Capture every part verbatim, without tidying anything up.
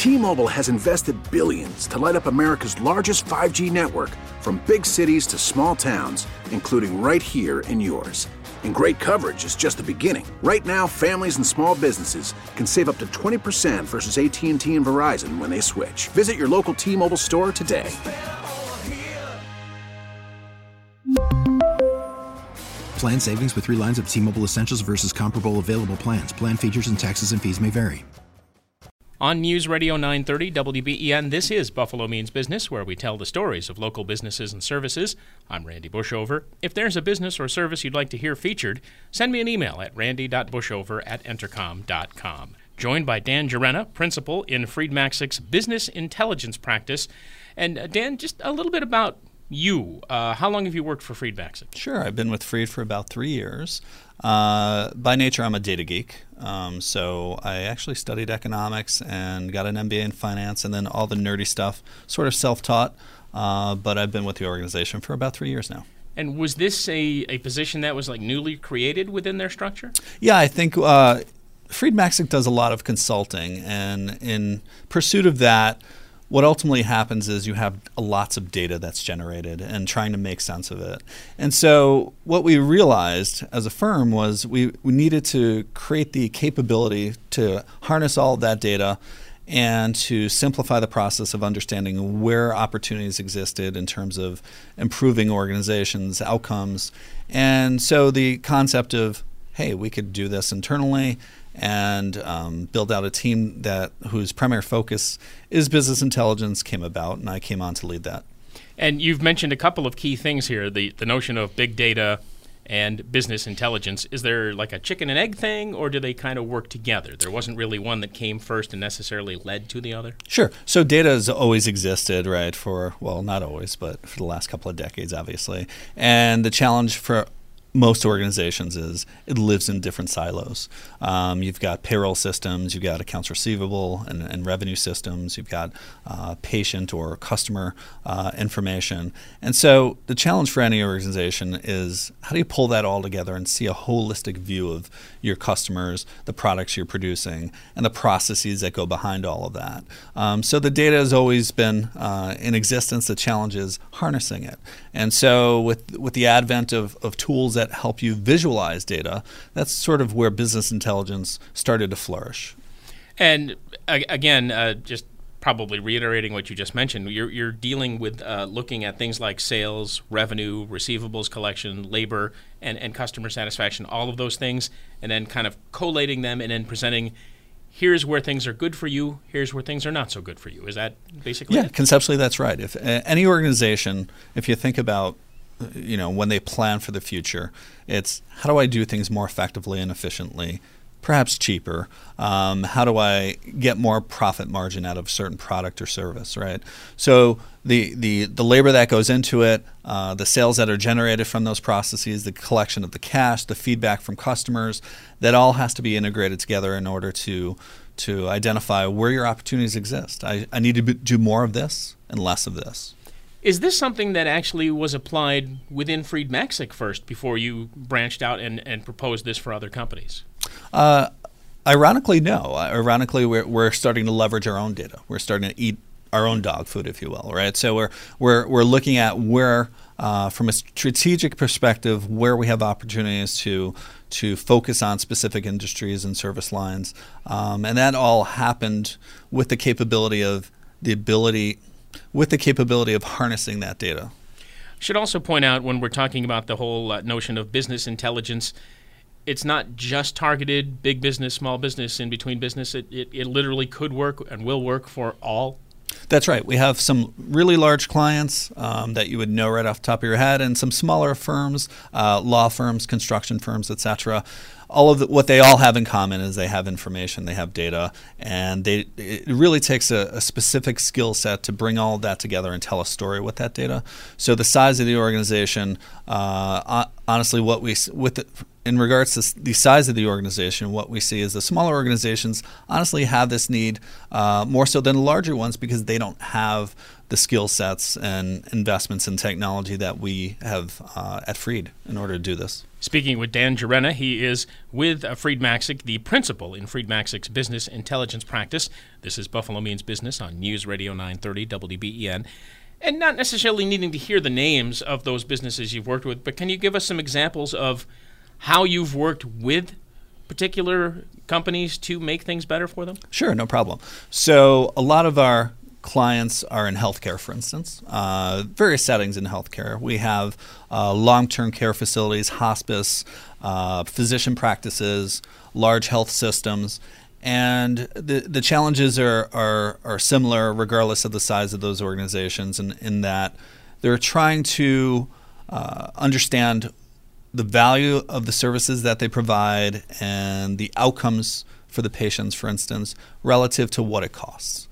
T-Mobile has invested billions to light up America's largest five G network, from big cities to small towns, including right here in yours. And great coverage is just the beginning. Right now, families and small businesses can save up to twenty percent versus A T and T and Verizon when they switch. Visit your local T-Mobile store today. Plan savings with three lines of T-Mobile Essentials versus comparable available plans. Plan features and taxes and fees may vary. On News Radio nine thirty W B E N, this is Buffalo Means Business, where we tell the stories of local businesses and services. I'm Randy Bushover. If there's a business or service you'd like to hear featured, send me an email at randy dot bushover at entercom dot com. Joined by Dan Gerena, principal in Freed Maxic's Business Intelligence Practice. And uh, Dan, just a little bit about you. Uh, how long have you worked for Freed Maxic? Sure. I've been with Freed for about three years. Uh, by nature, I'm a data geek. Um, so I actually studied economics and got an M B A in finance, and then all the nerdy stuff, sort of self-taught. Uh, but I've been with the organization for about three years now. And was this a, a position that was like newly created within their structure? Yeah, I think uh, Freed Maxic does a lot of consulting, and in pursuit of that, what ultimately happens is you have lots of data that's generated and trying to make sense of it. And so what we realized as a firm was we, we needed to create the capability to harness all of that data and to simplify the process of understanding where opportunities existed in terms of improving organizations' outcomes. And so the concept of, hey, we could do this internally and um, build out a team that whose primary focus is business intelligence came about, and I came on to lead that. And you've mentioned a couple of key things here, the, the notion of big data and business intelligence. Is there like a chicken and egg thing, or do they kind of work together? There wasn't really one that came first and necessarily led to the other? Sure. So data has always existed, right, for, well, not always, but for the last couple of decades, obviously. And the challenge for most organizations is it lives in different silos. Um, you've got payroll systems, you've got accounts receivable and, and revenue systems, you've got uh, patient or customer uh, information. And so the challenge for any organization is how do you pull that all together and see a holistic view of your customers, the products you're producing, and the processes that go behind all of that. Um, so the data has always been uh, in existence. The challenge is harnessing it. And so with, with the advent of, of tools that that help you visualize data, that's sort of where business intelligence started to flourish. And uh, again, uh, just probably reiterating what you just mentioned, you're, you're dealing with uh, looking at things like sales, revenue, receivables collection, labor, and, and customer satisfaction, all of those things, and then kind of collating them and then presenting, here's where things are good for you, here's where things are not so good for you. Is that basically yeah, it? Conceptually that's right. If uh, any organization, if you think about you know, when they plan for the future, it's how do I do things more effectively and efficiently, perhaps cheaper? Um, how do I get more profit margin out of a certain product or service, right? So the the, the labor that goes into it, uh, the sales that are generated from those processes, the collection of the cash, the feedback from customers, that all has to be integrated together in order to to identify where your opportunities exist. I, I need to be, do more of this and less of this. Is this something that actually was applied within Freed Maxic first before you branched out and, and proposed this for other companies? Uh, ironically, no. Ironically, we're, we're starting to leverage our own data. We're starting to eat our own dog food, if you will, right? So we're we're we're looking at where, uh, from a strategic perspective, where we have opportunities to to focus on specific industries and service lines, um, and that all happened with the capability of the ability. with the capability of harnessing that data. Should also point out when we're talking about the whole uh, notion of business intelligence, it's not just targeted big business, small business, in between business. It, it, it literally could work and will work for all. That's right. We have some really large clients um, that you would know right off the top of your head, and some smaller firms, uh, law firms, construction firms, et cetera. All of the, what they all have in common is they have information, they have data, and they it really takes a, a specific skill set to bring all of that together and tell a story with that data. So the size of the organization, uh, honestly, what we with the, in regards to the size of the organization, what we see is the smaller organizations honestly have this need uh, more so than the larger ones because they don't have the skill sets and investments in technology that we have uh, at Freed in order to do this. Speaking with Dan Gerena, he is with uh, Freed Maxick, the principal in Freed Maxick's business intelligence practice. This is Buffalo Means Business on News Radio nine thirty W B E N. And not necessarily needing to hear the names of those businesses you've worked with, but can you give us some examples of how you've worked with particular companies to make things better for them? Sure, no problem. So a lot of our clients are in healthcare, for instance, uh, various settings in healthcare. We have uh, long-term care facilities, hospice, uh, physician practices, large health systems, and the the challenges are, are are similar regardless of the size of those organizations, in, in that they're trying to uh, understand the value of the services that they provide and the outcomes for the patients, for instance, relative to what it costs.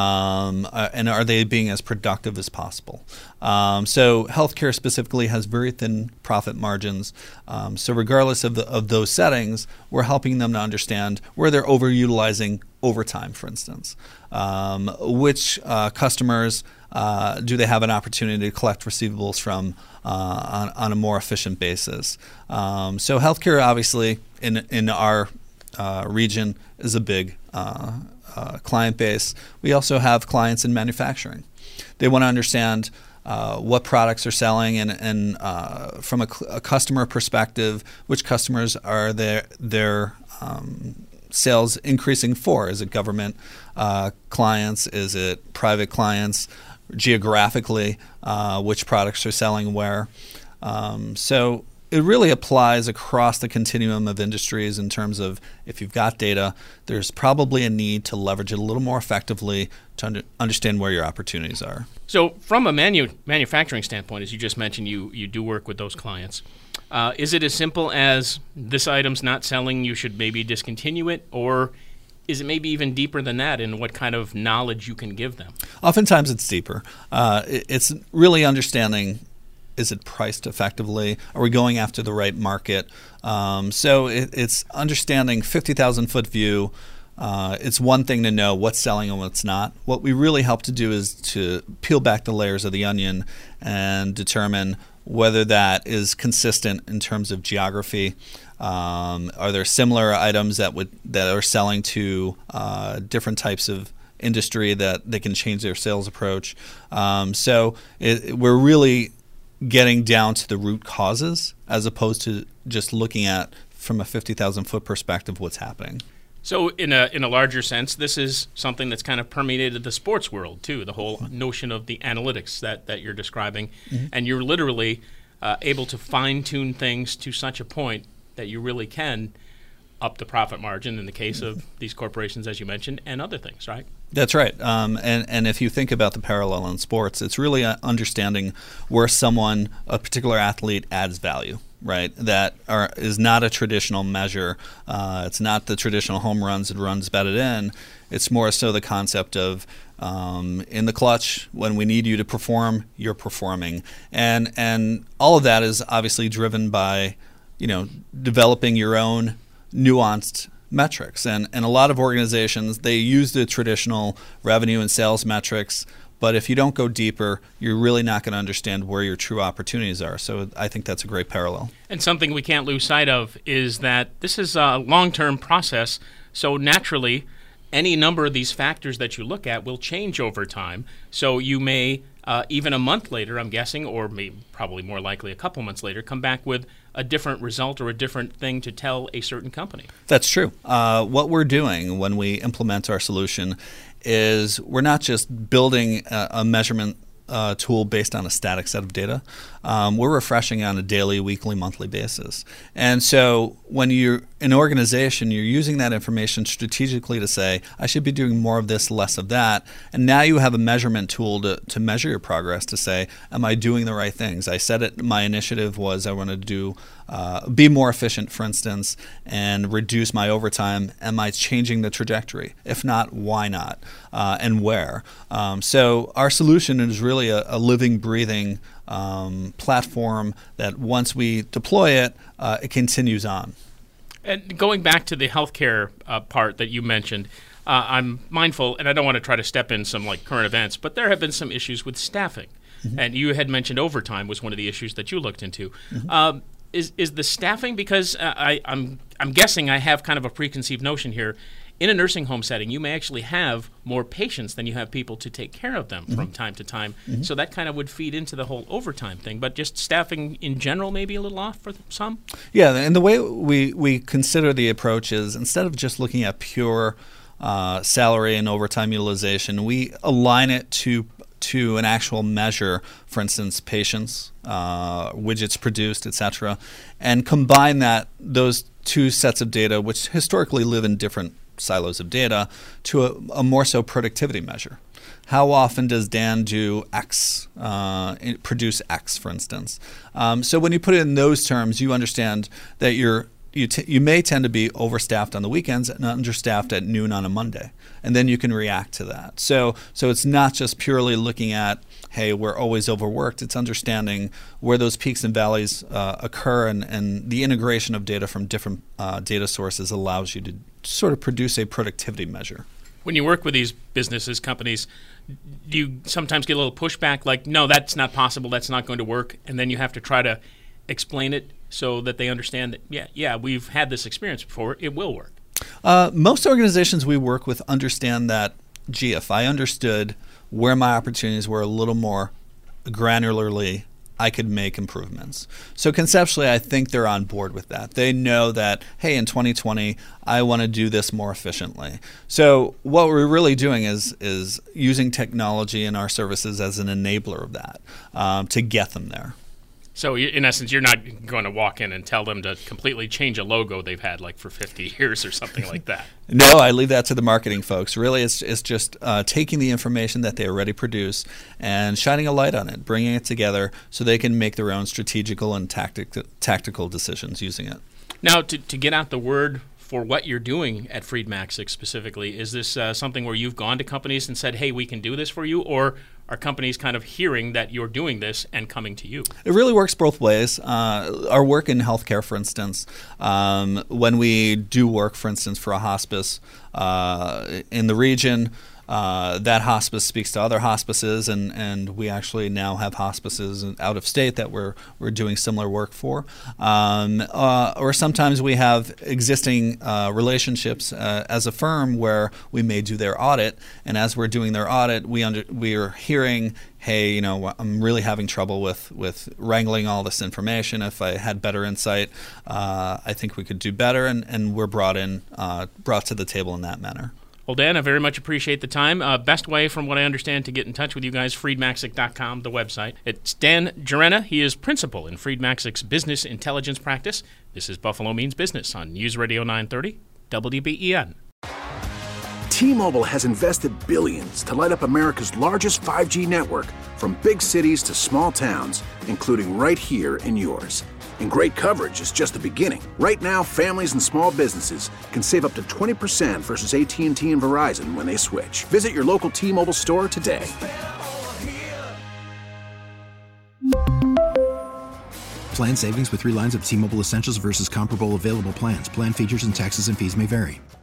Um, uh, and are they being as productive as possible? Um, so healthcare specifically has very thin profit margins. Um, so regardless of the, of those settings, we're helping them to understand where they're overutilizing overtime, for instance. Um, which uh, customers uh, do they have an opportunity to collect receivables from uh, on, on a more efficient basis? Um, so healthcare, obviously, in in our uh, region, is a big uh, Uh, client base. We also have clients in manufacturing. They want to understand uh, what products are selling, and, and uh, from a, a customer perspective, which customers are their their um, sales increasing for. Is it government uh, clients? Is it private clients? Geographically, uh, which products are selling where? Um, so it really applies across the continuum of industries in terms of, if you've got data, there's probably a need to leverage it a little more effectively to under, understand where your opportunities are. So from a manu- manufacturing standpoint, as you just mentioned, you, you do work with those clients. Uh, is it as simple as this item's not selling, you should maybe discontinue it, or is it maybe even deeper than that in what kind of knowledge you can give them? Oftentimes it's deeper. Uh, it, it's really understanding, is it priced effectively? Are we going after the right market? Um, so it, it's understanding fifty thousand foot view. Uh, it's one thing to know what's selling and what's not. What we really help to do is to peel back the layers of the onion and determine whether that is consistent in terms of geography. Um, are there similar items that would that are selling to uh, different types of industry that they can change their sales approach? Um, so it, we're really getting down to the root causes as opposed to just looking at, from a fifty thousand foot perspective, what's happening. So in a in a larger sense, this is something that's kind of permeated the sports world too, the whole notion of the analytics that, that you're describing. Mm-hmm. And you're literally uh, able to fine-tune things to such a point that you really can up the profit margin in the case of these corporations, as you mentioned, and other things, right? That's right. Um, and, and if you think about the parallel in sports, it's really understanding where someone, a particular athlete, adds value, right? That are, is not a traditional measure. Uh, it's not the traditional home runs and runs batted in. It's more so the concept of um, in the clutch, when we need you to perform, you're performing. And, and all of that is obviously driven by, you know, developing your own nuanced metrics. And, and a lot of organizations, they use the traditional revenue and sales metrics, but if you don't go deeper, you're really not going to understand where your true opportunities are. So I think that's a great parallel. And something we can't lose sight of is that this is a long-term process, so naturally any number of these factors that you look at will change over time. So you may, uh, even a month later, I'm guessing, or maybe probably more likely a couple months later, come back with a different result or a different thing to tell a certain company. That's true. Uh, what we're doing when we implement our solution is we're not just building a, a measurement uh, tool based on a static set of data. Um, we're refreshing on a daily, weekly, monthly basis. And so when you're an organization, you're using that information strategically to say, I should be doing more of this, less of that. And now you have a measurement tool to, to measure your progress, to say, am I doing the right things? I said it, my initiative was I want to do uh, be more efficient, for instance, and reduce my overtime. Am I changing the trajectory? If not, why not? Uh, and where? Um, so our solution is really a, a living, breathing Um, platform that once we deploy it, uh, it continues on. And going back to the healthcare uh, part that you mentioned, uh, I'm mindful, and I don't want to try to step in some like current events, but there have been some issues with staffing. Mm-hmm. And you had mentioned overtime was one of the issues that you looked into. Mm-hmm. Um, is is the staffing, because uh, I, I'm I'm guessing I have kind of a preconceived notion here. In a nursing home setting, you may actually have more patients than you have people to take care of them mm-hmm. from time to time. Mm-hmm. So that kind of would feed into the whole overtime thing. But just staffing in general may be a little off for some? Yeah, and the way we, we consider the approach is instead of just looking at pure uh, salary and overtime utilization, we align it to to an actual measure, for instance, patients, uh, widgets produced, et cetera, and combine that those two sets of data, which historically live in different silos of data, to a, a more so productivity measure. How often does Dan do X, uh, produce X, for instance? Um, so when you put it in those terms, you understand that you're You, t- you may tend to be overstaffed on the weekends and understaffed at noon on a Monday, and then you can react to that. So, so it's not just purely looking at, hey, we're always overworked. It's understanding where those peaks and valleys uh, occur, and, and the integration of data from different uh, data sources allows you to sort of produce a productivity measure. When you work with these businesses, companies, do you sometimes get a little pushback like, no, that's not possible, that's not going to work, and then you have to try to explain it so that they understand that, yeah, yeah, we've had this experience before, it will work? Uh, most organizations we work with understand that, gee, if I understood where my opportunities were a little more granularly, I could make improvements. So conceptually, I think they're on board with that. They know that, hey, in twenty twenty, I want to do this more efficiently. So what we're really doing is is using technology and our services as an enabler of that um, to get them there. So in essence, you're not going to walk in and tell them to completely change a logo they've had like for fifty years or something like that. No, I leave that to the marketing folks. Really, it's, it's just uh, taking the information that they already produce and shining a light on it, bringing it together so they can make their own strategical and tactic, tactical decisions using it. Now, to, to get out the word for what you're doing at Freed Maxick specifically, is this uh, something where you've gone to companies and said, hey, we can do this for you, or are companies kind of hearing that you're doing this and coming to you? It really works both ways. Uh, our work in healthcare, for instance, um, when we do work, for instance, for a hospice uh, in the region, Uh, that hospice speaks to other hospices, and, and we actually now have hospices out of state that we're we're doing similar work for. Um, uh, or sometimes we have existing uh, relationships uh, as a firm where we may do their audit, and as we're doing their audit, we under we are hearing, hey, you know, I'm really having trouble with, with wrangling all this information. If I had better insight, uh, I think we could do better, and, and we're brought in, uh, brought to the table in that manner. Well, Dan, I very much appreciate the time. Uh, best way, from what I understand, to get in touch with you guys, freed maxick dot com, the website. It's Dan Jarena. He is principal in Freed Maxick's business intelligence practice. This is Buffalo Means Business on News Radio nine thirty, W B E N. T-Mobile has invested billions to light up America's largest five G network, from big cities to small towns, including right here in yours. And great coverage is just the beginning. Right now, families and small businesses can save up to twenty percent versus A T and T and Verizon when they switch. Visit your local T-Mobile store today. Plan savings with three lines of T-Mobile Essentials versus comparable available plans. Plan features and taxes and fees may vary.